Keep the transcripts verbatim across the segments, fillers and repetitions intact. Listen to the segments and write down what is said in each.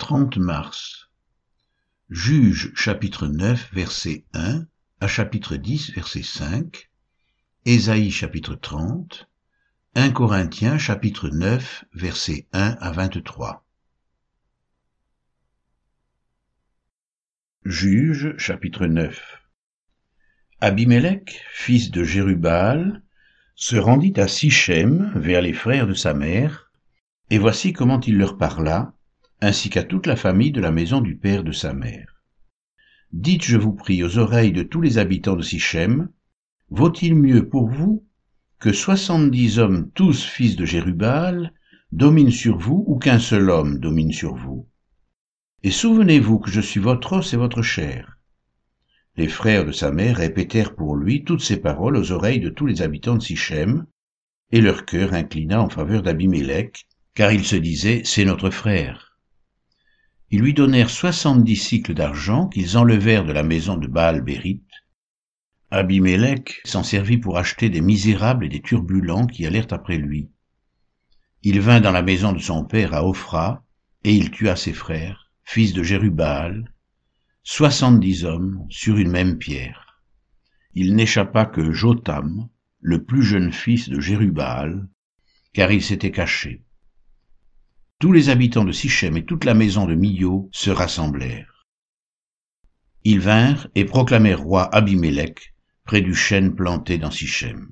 trente mars. Juges chapitre neuf verset un à chapitre dix verset cinq, Ésaïe chapitre trente, un Corinthiens chapitre neuf verset un à vingt-trois. Juges chapitre neuf. Abimélec, fils de Jérubbaal, se rendit à Sichem vers les frères de sa mère, et voici comment il leur parla, ainsi qu'à toute la famille de la maison du père de sa mère. Dites, je vous prie, aux oreilles de tous les habitants de Sichem, vaut-il mieux pour vous que soixante-dix hommes, tous fils de Jérubbaal, dominent sur vous, ou qu'un seul homme domine sur vous? Et souvenez-vous que je suis votre os et votre chair. Les frères de sa mère répétèrent pour lui toutes ces paroles aux oreilles de tous les habitants de Sichem, et leur cœur inclina en faveur d'Abimélec, car ils se disaient, c'est notre frère. Ils lui donnèrent soixante-dix cycles d'argent qu'ils enlevèrent de la maison de Baal-Bérith. Abimélec s'en servit pour acheter des misérables et des turbulents qui allèrent après lui. Il vint dans la maison de son père à Ophra, et il tua ses frères, fils de Jérubbaal, soixante-dix hommes sur une même pierre. Il n'échappa que Jotham, le plus jeune fils de Jérubbaal, car il s'était caché. Tous les habitants de Sichem et toute la maison de Millo se rassemblèrent. Ils vinrent et proclamèrent roi Abimélec près du chêne planté dans Sichem.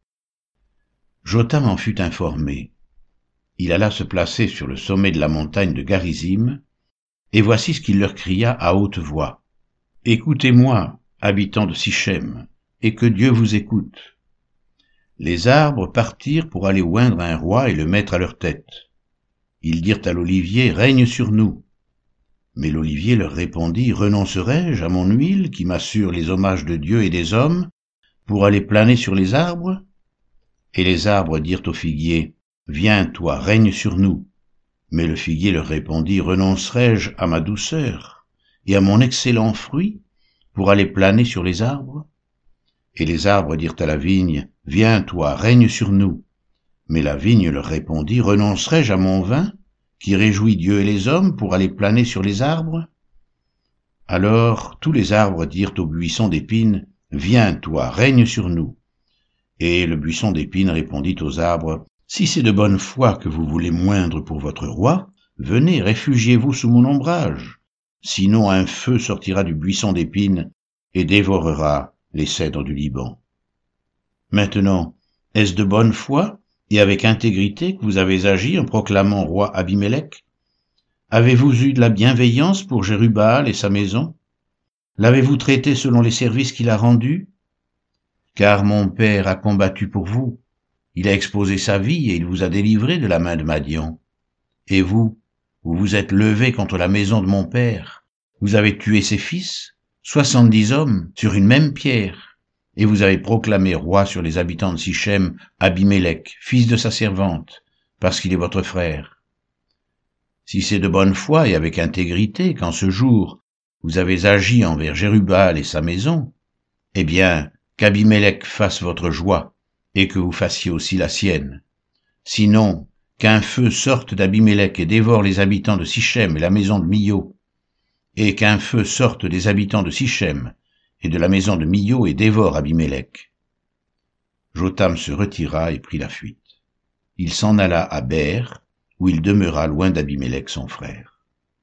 Jotham en fut informé. Il alla se placer sur le sommet de la montagne de Garizim, et voici ce qu'il leur cria à haute voix. « Écoutez-moi, habitants de Sichem, et que Dieu vous écoute. » Les arbres partirent pour aller oindre un roi et le mettre à leur tête. Ils dirent à l'olivier, « Règne sur nous. » Mais l'olivier leur répondit, « Renoncerai-je à mon huile qui m'assure les hommages de Dieu et des hommes pour aller planer sur les arbres ?» Et les arbres dirent au figuier, « Viens, toi, règne sur nous. » Mais le figuier leur répondit, « Renoncerai-je à ma douceur et à mon excellent fruit pour aller planer sur les arbres ?» Et les arbres dirent à la vigne, « Viens, toi, règne sur nous. » Mais la vigne leur répondit, « Renoncerai-je à mon vin, qui réjouit Dieu et les hommes, pour aller planer sur les arbres ?» Alors tous les arbres dirent au buisson d'épines, « Viens, toi, règne sur nous. » Et le buisson d'épines répondit aux arbres, « Si c'est de bonne foi que vous voulez moindre pour votre roi, venez, réfugiez-vous sous mon ombrage. Sinon un feu sortira du buisson d'épines et dévorera les cèdres du Liban. » Maintenant, est-ce de bonne foi et avec intégrité que vous avez agi en proclamant roi Abimélec? Avez-vous eu de la bienveillance pour Jérubbaal et sa maison? L'avez-vous traité selon les services qu'il a rendus? Car mon père a combattu pour vous. Il a exposé sa vie et il vous a délivré de la main de Madian. Et vous, vous vous êtes levé contre la maison de mon père. Vous avez tué ses fils, soixante-dix hommes, sur une même pierre. Et vous avez proclamé roi sur les habitants de Sichem Abimélec, fils de sa servante, parce qu'il est votre frère. Si c'est de bonne foi et avec intégrité qu'en ce jour vous avez agi envers Jérubbaal et sa maison, eh bien, qu'Abimélec fasse votre joie, et que vous fassiez aussi la sienne. Sinon, qu'un feu sorte d'Abimélec et dévore les habitants de Sichem et la maison de Millo, et qu'un feu sorte des habitants de Sichem et de la maison de Millo et dévore Abimélec. » Jotham se retira et prit la fuite. Il s'en alla à Ber, où il demeura loin d'Abimélec son frère.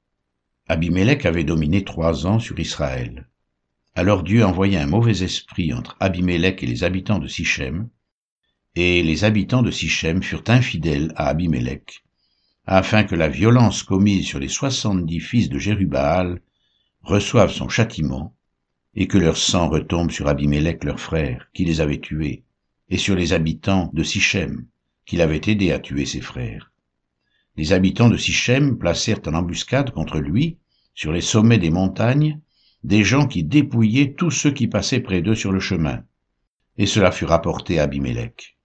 Abimélec avait dominé trois ans sur Israël. Alors Dieu envoya un mauvais esprit entre Abimélec et les habitants de Sichem, et les habitants de Sichem furent infidèles à Abimélec, afin que la violence commise sur les soixante-dix fils de Jérubbaal reçoive son châtiment, et que leur sang retombe sur Abimélec leur frère, qui les avait tués, et sur les habitants de Sichem, qui l'avaient aidé à tuer ses frères. Les habitants de Sichem placèrent en embuscade contre lui, sur les sommets des montagnes, des gens qui dépouillaient tous ceux qui passaient près d'eux sur le chemin, et cela fut rapporté à Abimélec.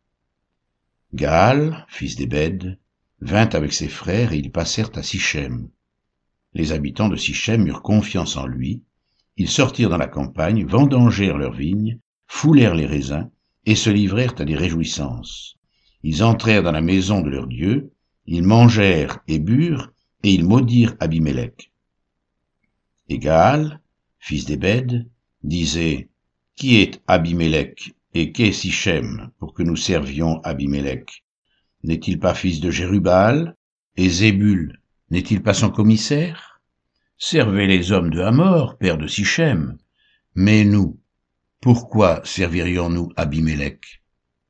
Gaal, fils d'Ébed, vint avec ses frères et ils passèrent à Sichem. Les habitants de Sichem eurent confiance en lui. Ils sortirent dans la campagne, vendangèrent leurs vignes, foulèrent les raisins, et se livrèrent à des réjouissances. Ils entrèrent dans la maison de leur Dieu, ils mangèrent et burent, et ils maudirent Abimélec. Et Gaal, fils d'Ébed, disait, « Qui est Abimélec, et qu'est Sichem, pour que nous servions Abimélec? N'est-il pas fils de Jérubbaal, et Zébul, n'est-il pas son commissaire? Servez les hommes de Hamor, père de Sichem. Mais nous, pourquoi servirions-nous Abimélec?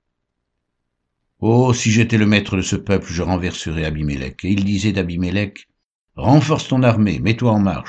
Oh, si j'étais le maître de ce peuple, je renverserais Abimélec. » Et il disait d'Abimélec, « Renforce ton armée, mets-toi en marche. »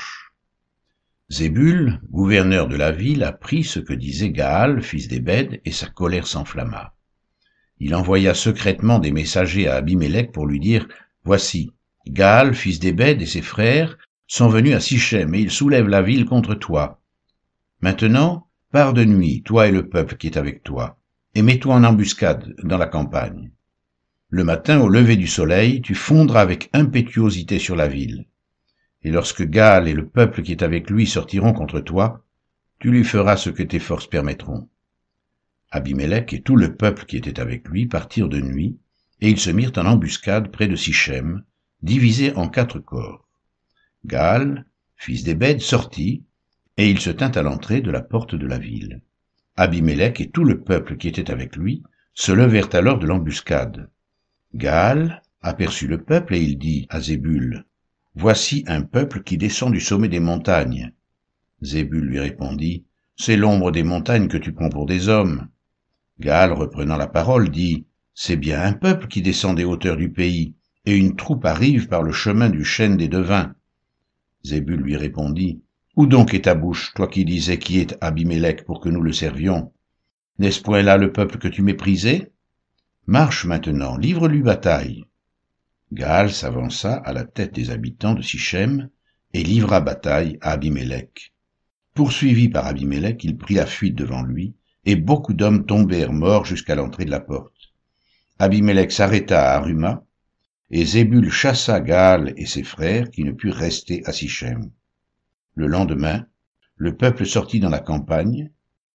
Zébul, gouverneur de la ville, apprit ce que disait Gaal, fils d'Ébed, et sa colère s'enflamma. Il envoya secrètement des messagers à Abimélec pour lui dire, « Voici, Gaal, fils d'Ébed, et ses frères sont venus à Sichem, et ils soulèvent la ville contre toi. Maintenant, pars de nuit, toi et le peuple qui est avec toi, et mets-toi en embuscade dans la campagne. Le matin, au lever du soleil, tu fondras avec impétuosité sur la ville. Et lorsque Gaal et le peuple qui est avec lui sortiront contre toi, tu lui feras ce que tes forces permettront. » Abimélec et tout le peuple qui était avec lui partirent de nuit, et ils se mirent en embuscade près de Sichem, divisés en quatre corps. Gaal, fils d'Ébed, sortit, et il se tint à l'entrée de la porte de la ville. Abimélec et tout le peuple qui était avec lui se levèrent alors de l'embuscade. Gaal aperçut le peuple et il dit à Zébul, « Voici un peuple qui descend du sommet des montagnes. » Zébul lui répondit, « C'est l'ombre des montagnes que tu prends pour des hommes. » Gaal, reprenant la parole, dit, « C'est bien un peuple qui descend des hauteurs du pays, et une troupe arrive par le chemin du chêne des devins. » Zébul lui répondit, « Où donc est ta bouche, toi qui disais qui est Abimélec pour que nous le servions? N'est-ce point là le peuple que tu méprisais? Marche maintenant, livre-lui bataille. » Gaal s'avança à la tête des habitants de Sichem et livra bataille à Abimélec. Poursuivi par Abimélec, il prit la fuite devant lui, et beaucoup d'hommes tombèrent morts jusqu'à l'entrée de la porte. Abimélec s'arrêta à Aruma, et Zébul chassa Gaal et ses frères qui ne purent rester à Sichem. Le lendemain, le peuple sortit dans la campagne.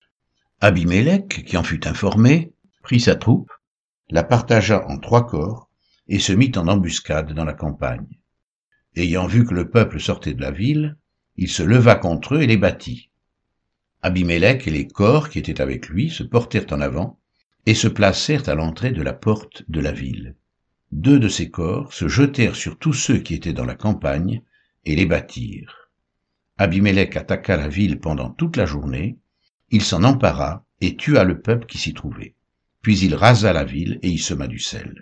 Abimélec, qui en fut informé, prit sa troupe, la partagea en trois corps, et se mit en embuscade dans la campagne. Ayant vu que le peuple sortait de la ville, il se leva contre eux et les battit. Abimélec et les corps qui étaient avec lui se portèrent en avant et se placèrent à l'entrée de la porte de la ville. Deux de ces corps se jetèrent sur tous ceux qui étaient dans la campagne et les battirent. Abimélec attaqua la ville pendant toute la journée, il s'en empara et tua le peuple qui s'y trouvait. Puis il rasa la ville et y sema du sel.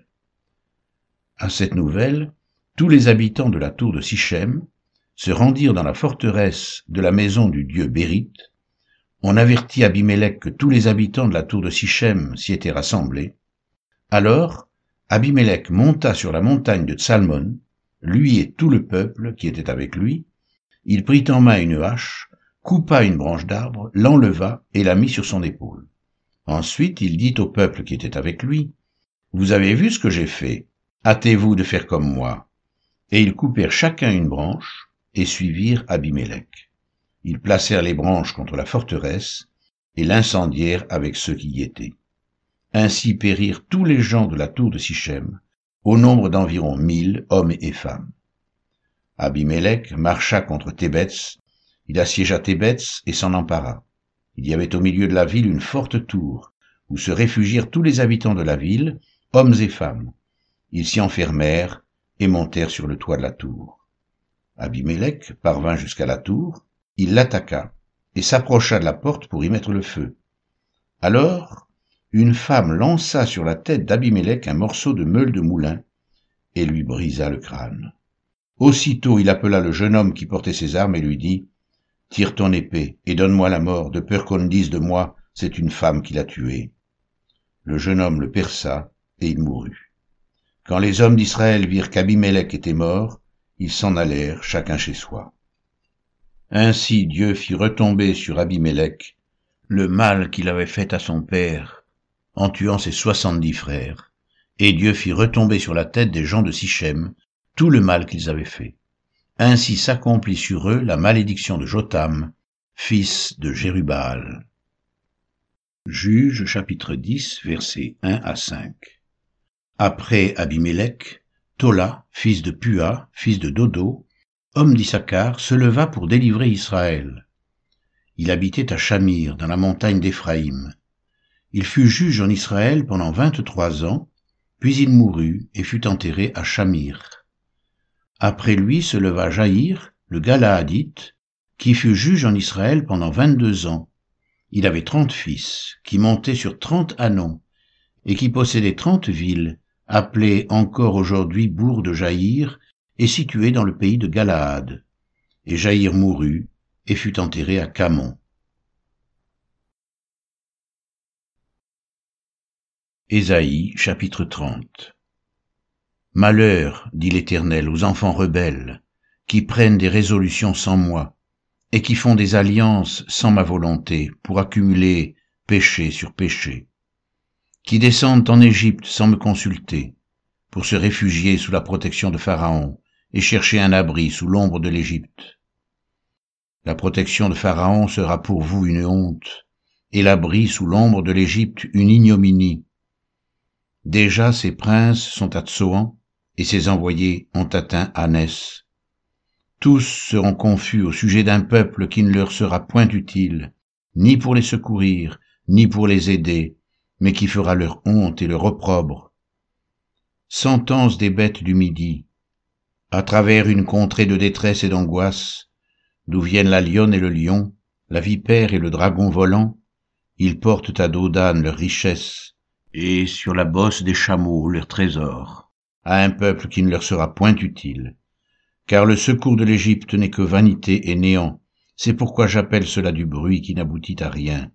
À cette nouvelle, tous les habitants de la tour de Sichem se rendirent dans la forteresse de la maison du dieu Bérite. On avertit Abimélec que tous les habitants de la tour de Sichem s'y étaient rassemblés. Alors, Abimélec monta sur la montagne de Tsalmon, lui et tout le peuple qui était avec lui. Il prit en main une hache, coupa une branche d'arbre, l'enleva et la mit sur son épaule. Ensuite, il dit au peuple qui était avec lui, « Vous avez vu ce que j'ai fait, hâtez-vous de faire comme moi. » Et ils coupèrent chacun une branche et suivirent Abimélec. Ils placèrent les branches contre la forteresse et l'incendièrent avec ceux qui y étaient. Ainsi périrent tous les gens de la tour de Sichem, au nombre d'environ mille hommes et femmes. Abimélec marcha contre Thébets, il assiégea Thébets et s'en empara. Il y avait au milieu de la ville une forte tour, où se réfugièrent tous les habitants de la ville, hommes et femmes. Ils s'y enfermèrent et montèrent sur le toit de la tour. Abimélec parvint jusqu'à la tour, il l'attaqua et s'approcha de la porte pour y mettre le feu. Alors, une femme lança sur la tête d'Abimélec un morceau de meule de moulin et lui brisa le crâne. Aussitôt il appela le jeune homme qui portait ses armes et lui dit, « Tire ton épée et donne-moi la mort, de peur qu'on ne dise de moi, c'est une femme qui l'a tué. » Le jeune homme le perça et il mourut. Quand les hommes d'Israël virent qu'Abimélec était mort, ils s'en allèrent chacun chez soi. Ainsi Dieu fit retomber sur Abimélec le mal qu'il avait fait à son père en tuant ses soixante-dix frères, et Dieu fit retomber sur la tête des gens de Sichem tout le mal qu'ils avaient fait. Ainsi s'accomplit sur eux la malédiction de Jotham, fils de Jérubbaal. Juges chapitre dix, versets un à cinq. Après Abimélec, Tola, fils de Pua, fils de Dodo, homme d'Issachar, se leva pour délivrer Israël. Il habitait à Shamir, dans la montagne d'Éphraïm. Il fut juge en Israël pendant vingt-trois ans, puis il mourut et fut enterré à Shamir. Après lui se leva Jaïr, le Galaadite, qui fut juge en Israël pendant vingt-deux ans. Il avait trente fils, qui montaient sur trente ânons, et qui possédaient trente villes, appelées encore aujourd'hui bourgs de Jaïr, et situées dans le pays de Galaad. Et Jaïr mourut, et fut enterré à Camon. Ésaïe, chapitre trente. Malheur, dit l'Éternel, aux enfants rebelles, qui prennent des résolutions sans moi, et qui font des alliances sans ma volonté, pour accumuler péché sur péché, qui descendent en Égypte sans me consulter, pour se réfugier sous la protection de Pharaon, et chercher un abri sous l'ombre de l'Égypte. La protection de Pharaon sera pour vous une honte, et l'abri sous l'ombre de l'Égypte une ignominie. Déjà ses princes sont à Tsoan, et ses envoyés ont atteint Anès. Tous seront confus au sujet d'un peuple qui ne leur sera point utile, ni pour les secourir, ni pour les aider, mais qui fera leur honte et leur opprobre. Sentence des bêtes du Midi, à travers une contrée de détresse et d'angoisse, d'où viennent la lionne et le lion, la vipère et le dragon volant, ils portent à dos d'âne leurs richesses, et sur la bosse des chameaux leurs trésors, à un peuple qui ne leur sera point utile. Car le secours de l'Égypte n'est que vanité et néant, c'est pourquoi j'appelle cela du bruit qui n'aboutit à rien.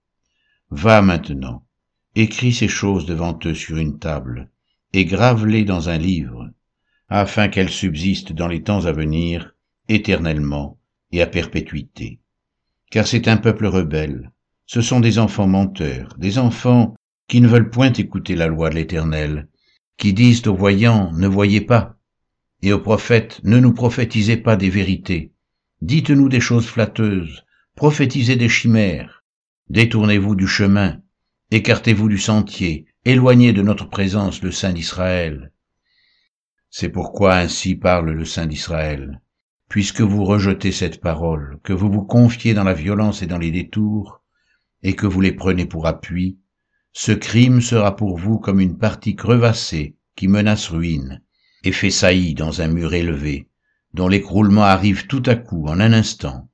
Va maintenant, écris ces choses devant eux sur une table, et grave-les dans un livre, afin qu'elles subsistent dans les temps à venir, éternellement et à perpétuité. Car c'est un peuple rebelle, ce sont des enfants menteurs, des enfants qui ne veulent point écouter la loi de l'Éternel, qui disent aux voyants, ne voyez pas, et aux prophètes, ne nous prophétisez pas des vérités, dites-nous des choses flatteuses, prophétisez des chimères, détournez-vous du chemin, écartez-vous du sentier, éloignez de notre présence le Saint d'Israël. C'est pourquoi ainsi parle le Saint d'Israël. Puisque vous rejetez cette parole, que vous vous confiez dans la violence et dans les détours, et que vous les prenez pour appui, ce crime sera pour vous comme une partie crevassée qui menace ruine, et fait saillie dans un mur élevé, dont l'écroulement arrive tout à coup, en un instant.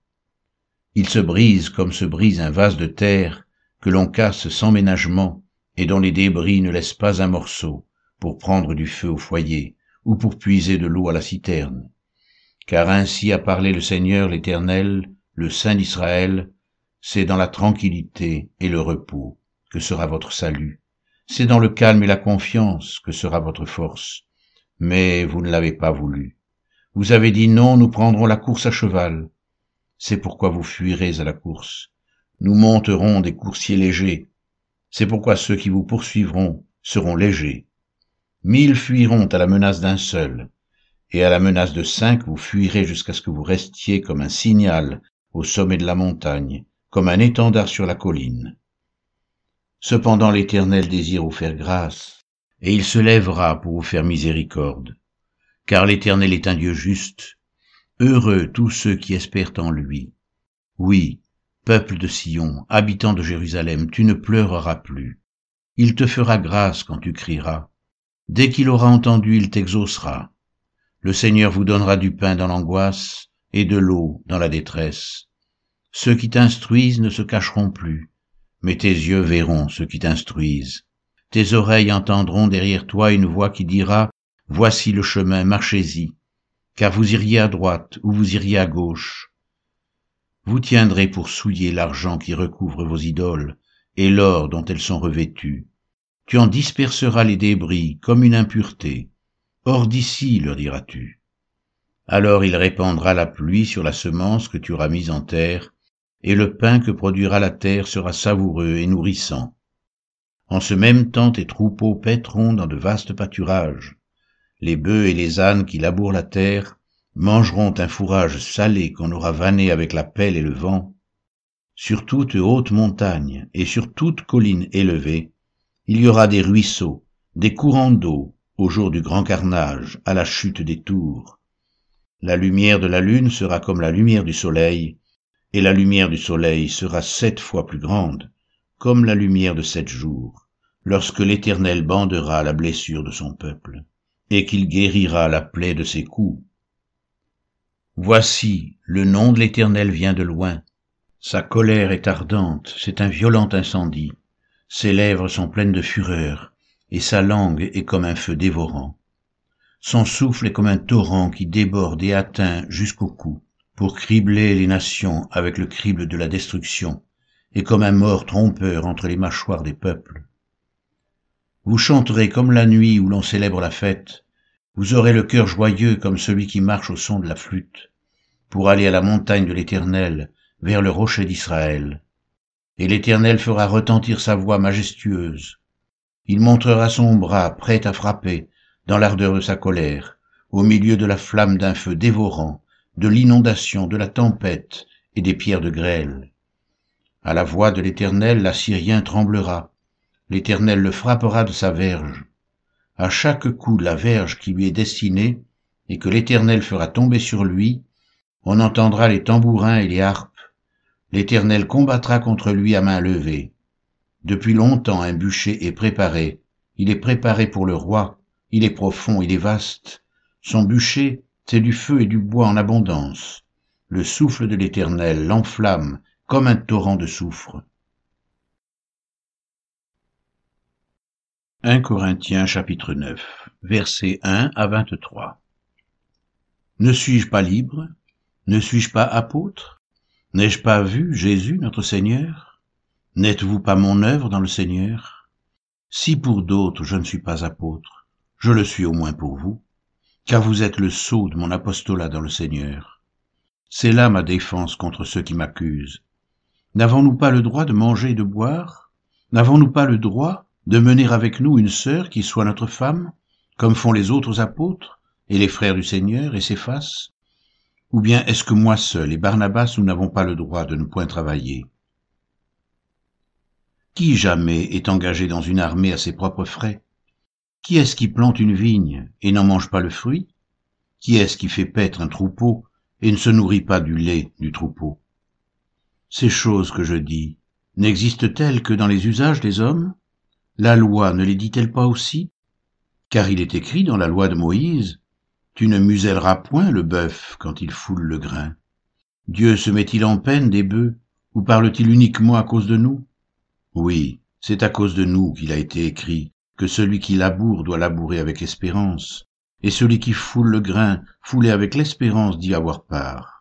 Il se brise comme se brise un vase de terre, que l'on casse sans ménagement, et dont les débris ne laissent pas un morceau, pour prendre du feu au foyer, ou pour puiser de l'eau à la citerne. Car ainsi a parlé le Seigneur l'Éternel, le Saint d'Israël, c'est dans la tranquillité et le repos que sera votre salut, c'est dans le calme et la confiance que sera votre force. Mais vous ne l'avez pas voulu. Vous avez dit non, nous prendrons la course à cheval. C'est pourquoi vous fuirez à la course. Nous monterons des coursiers légers. C'est pourquoi ceux qui vous poursuivront seront légers. Mille fuiront à la menace d'un seul. Et à la menace de cinq, vous fuirez jusqu'à ce que vous restiez comme un signal au sommet de la montagne, comme un étendard sur la colline. Cependant l'Éternel désire vous faire grâce, et il se lèvera pour vous faire miséricorde. Car l'Éternel est un Dieu juste. Heureux tous ceux qui espèrent en lui. Oui, peuple de Sion, habitant de Jérusalem, tu ne pleureras plus. Il te fera grâce quand tu crieras. Dès qu'il aura entendu, il t'exaucera. Le Seigneur vous donnera du pain dans l'angoisse et de l'eau dans la détresse. Ceux qui t'instruisent ne se cacheront plus, mais tes yeux verront ceux qui t'instruisent. Tes oreilles entendront derrière toi une voix qui dira « Voici le chemin, marchez-y », car vous iriez à droite ou vous iriez à gauche. Vous tiendrez pour souiller l'argent qui recouvre vos idoles et l'or dont elles sont revêtues. Tu en disperseras les débris comme une impureté. Hors d'ici, leur diras-tu. Alors il répandra la pluie sur la semence que tu auras mise en terre, et le pain que produira la terre sera savoureux et nourrissant. En ce même temps tes troupeaux paîtront dans de vastes pâturages. Les bœufs et les ânes qui labourent la terre mangeront un fourrage salé qu'on aura vanné avec la pelle et le vent. Sur toute haute montagne et sur toute colline élevée, il y aura des ruisseaux, des courants d'eau, au jour du grand carnage, à la chute des tours. La lumière de la lune sera comme la lumière du soleil, et la lumière du soleil sera sept fois plus grande, comme la lumière de sept jours, lorsque l'Éternel bandera la blessure de son peuple, et qu'il guérira la plaie de ses coups. Voici, le nom de l'Éternel vient de loin. Sa colère est ardente, c'est un violent incendie. Ses lèvres sont pleines de fureur, et sa langue est comme un feu dévorant. Son souffle est comme un torrent qui déborde et atteint jusqu'au cou, pour cribler les nations avec le crible de la destruction, et comme un mort trompeur entre les mâchoires des peuples. Vous chanterez comme la nuit où l'on célèbre la fête, vous aurez le cœur joyeux comme celui qui marche au son de la flûte, pour aller à la montagne de l'Éternel, vers le rocher d'Israël. Et l'Éternel fera retentir sa voix majestueuse. Il montrera son bras prêt à frapper, dans l'ardeur de sa colère, au milieu de la flamme d'un feu dévorant, de l'inondation, de la tempête et des pierres de grêle. À la voix de l'Éternel, l'Assyrien tremblera. L'Éternel le frappera de sa verge. À chaque coup de la verge qui lui est destinée, et que l'Éternel fera tomber sur lui, on entendra les tambourins et les harpes. L'Éternel combattra contre lui à main levée. Depuis longtemps un bûcher est préparé. Il est préparé pour le roi. Il est profond, il est vaste. Son bûcher, c'est du feu et du bois en abondance. Le souffle de l'Éternel l'enflamme comme un torrent de soufre. un Corinthiens chapitre neuf, versets un à vingt-trois. Ne suis-je pas libre? Ne suis-je pas apôtre? N'ai-je pas vu Jésus notre Seigneur? N'êtes-vous pas mon œuvre dans le Seigneur? Si pour d'autres je ne suis pas apôtre, je le suis au moins pour vous, car vous êtes le sceau de mon apostolat dans le Seigneur. C'est là ma défense contre ceux qui m'accusent. N'avons-nous pas le droit de manger et de boire? N'avons-nous pas le droit de mener avec nous une sœur qui soit notre femme, comme font les autres apôtres, et les frères du Seigneur, et Céphas? Ou bien est-ce que moi seul et Barnabas, nous n'avons pas le droit de ne point travailler? Qui jamais est engagé dans une armée à ses propres frais? Qui est-ce qui plante une vigne et n'en mange pas le fruit? Qui est-ce qui fait paître un troupeau et ne se nourrit pas du lait du troupeau? Ces choses que je dis, n'existent-elles que dans les usages des hommes? La loi ne les dit-elle pas aussi? Car il est écrit dans la loi de Moïse, « Tu ne muselleras point le bœuf quand il foule le grain. » Dieu se met-il en peine des bœufs, ou parle-t-il uniquement à cause de nous? Oui, c'est à cause de nous qu'il a été écrit que celui qui laboure doit labourer avec espérance, et celui qui foule le grain, fouler avec l'espérance d'y avoir part.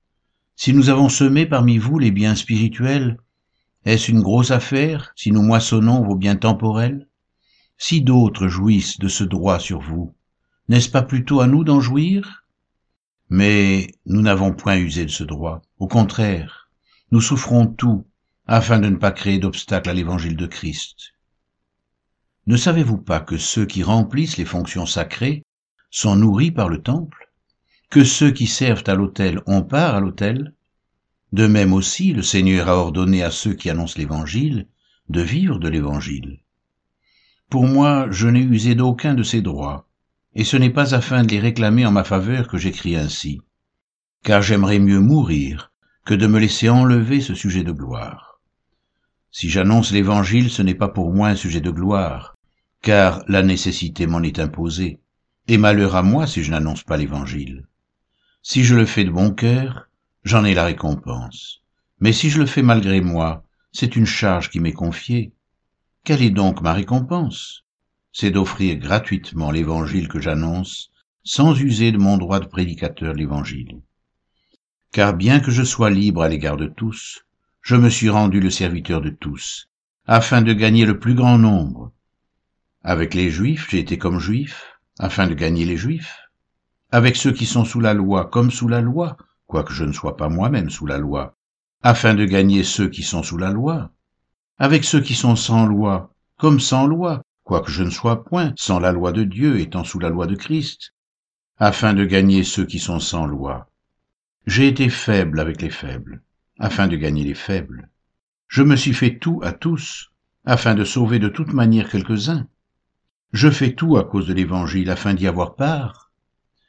Si nous avons semé parmi vous les biens spirituels, est-ce une grosse affaire si nous moissonnons vos biens temporels? Si d'autres jouissent de ce droit sur vous, n'est-ce pas plutôt à nous d'en jouir? Mais nous n'avons point usé de ce droit. Au contraire, nous souffrons tout, afin de ne pas créer d'obstacle à l'évangile de Christ. Ne savez-vous pas que ceux qui remplissent les fonctions sacrées sont nourris par le temple? Que ceux qui servent à l'autel ont part à l'autel? De même aussi, le Seigneur a ordonné à ceux qui annoncent l'évangile de vivre de l'évangile. Pour moi, je n'ai usé d'aucun de ces droits, et ce n'est pas afin de les réclamer en ma faveur que j'écris ainsi, car j'aimerais mieux mourir que de me laisser enlever ce sujet de gloire. Si j'annonce l'évangile, ce n'est pas pour moi un sujet de gloire, car la nécessité m'en est imposée, et malheur à moi si je n'annonce pas l'évangile. Si je le fais de bon cœur, j'en ai la récompense. Mais si je le fais malgré moi, c'est une charge qui m'est confiée. Quelle est donc ma récompense? C'est d'offrir gratuitement l'évangile que j'annonce, sans user de mon droit de prédicateur de l'évangile. Car bien que je sois libre à l'égard de tous, je me suis rendu le serviteur de tous, afin de gagner le plus grand nombre. Avec les Juifs, j'ai été comme Juif, afin de gagner les Juifs. Avec ceux qui sont sous la loi, comme sous la loi, quoique je ne sois pas moi-même sous la loi, afin de gagner ceux qui sont sous la loi. Avec ceux qui sont sans loi, comme sans loi, quoique je ne sois point sans la loi de Dieu étant sous la loi de Christ, afin de gagner ceux qui sont sans loi. J'ai été faible avec les faibles, afin de gagner les faibles. Je me suis fait tout à tous, afin de sauver de toute manière quelques-uns. Je fais tout à cause de l'Évangile afin d'y avoir part.